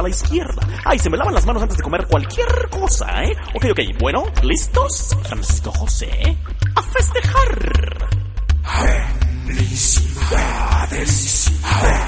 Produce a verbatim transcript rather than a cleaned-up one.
a la izquierda. Ay, se me lavan las manos antes de comer cualquier cosa, ¿eh? Ok, ok, bueno, ¿listos? Francisco José, a festejar. Felicidades.